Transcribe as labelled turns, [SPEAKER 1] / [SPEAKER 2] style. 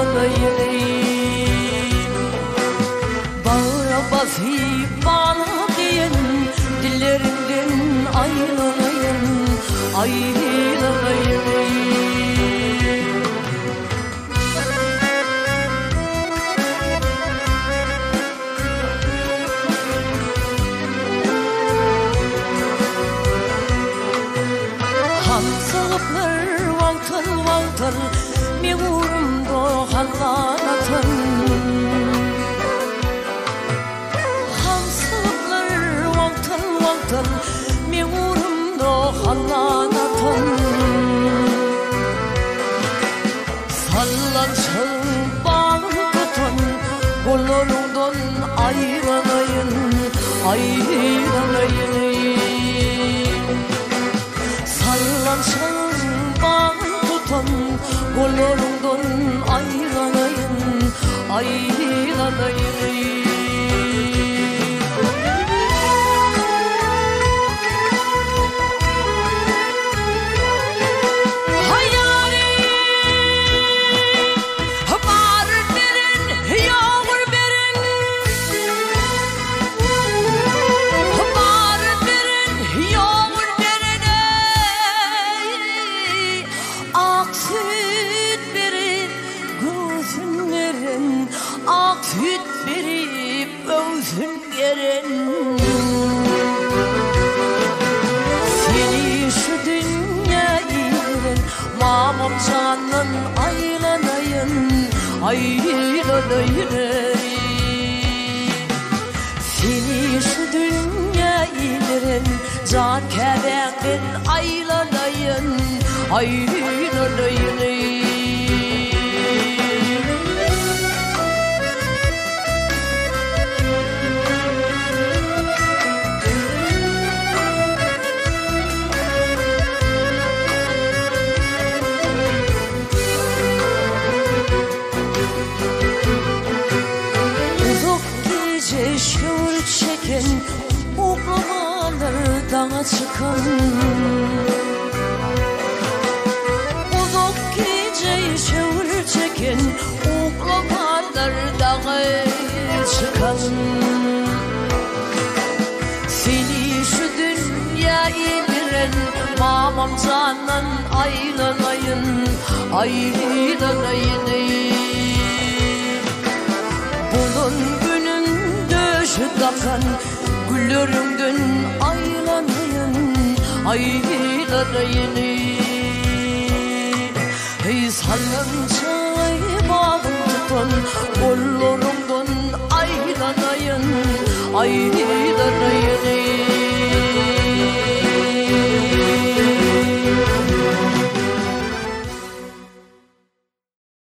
[SPEAKER 1] Bağıra basıp bana diyen dillerinden ayrılayım, ayrılayım. Hansıplar valtır valtır meğurumda hallanatın. Hansıplar valtır valtır meğurumda hallanatın. Sallansın bağım tutun, kollarımdan ayrılayın, ayrılayın. Sallansın bağım tutun, kollarımdan ayrılayın, ayrılayın. Ak süt verip özün geren. Seni şu dünyayla mamam canın aylanayın, aylanayın. Seni şu dünyayla can kerenin aylanayın, aylanayın. Şur çeken uğlamalar dağa çıkan. Uzak gece şur çeken uğlamalar dağa çıkan. Seni şu dünyayı bilen mamam canan aylanayın, aylanayın. Bunun takan güllerimden aylanayın, aylanayın. Hey sallancay bağım tutan, kollarımdan aylanayın, aylanayın.